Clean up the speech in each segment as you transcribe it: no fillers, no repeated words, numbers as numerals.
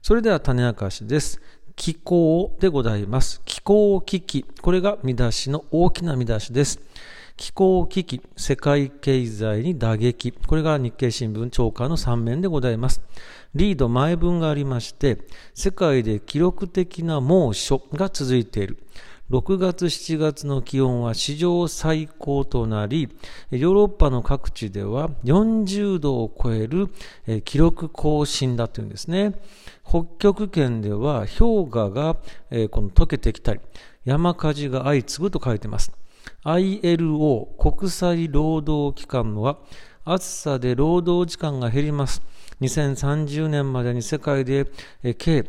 それでは種明かしです。気候でございます。気候危機。これが見出しの大きな見出しです。気候危機、世界経済に打撃。これが日経新聞朝刊の3面でございます。リード前文がありまして、世界で記録的な猛暑が続いている。6月7月の気温は史上最高となり、ヨーロッパの各地では40度を超える記録更新だというんですね。北極圏では氷河が溶けてきたり、山火事が相次ぐと書いています。ILO 国際労働機関は暑さで労働時間が減ります。2030年までに世界で計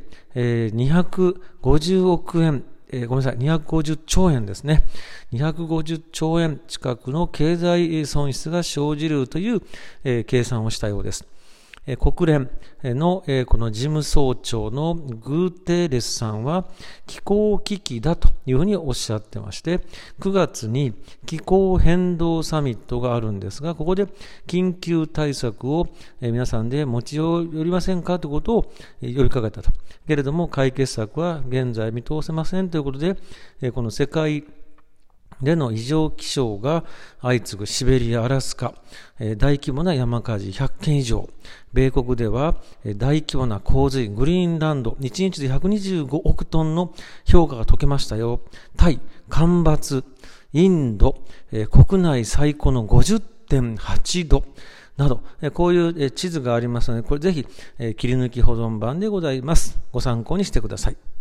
250億円250兆円ですね。250兆円近くの経済損失が生じるという計算をしたようです。国連のこの事務総長のグーテーレスさんは気候危機だというふうにおっしゃってまして、9月に気候変動サミットがあるんですが、ここで緊急対策を皆さんで持ち寄りませんかということを呼びかけたと。けれども解決策は現在見通せませんということで、この世界での異常気象が相次ぐシベリア、アラスカ、大規模な山火事100件以上、米国では大規模な洪水、グリーンランド、1日で125億トンの氷河が溶けましたよ。タイ、干ばつ、インド、国内最高の 50.8 度など、こういう地図がありますので、これぜひ切り抜き保存版でございます。ご参考にしてください。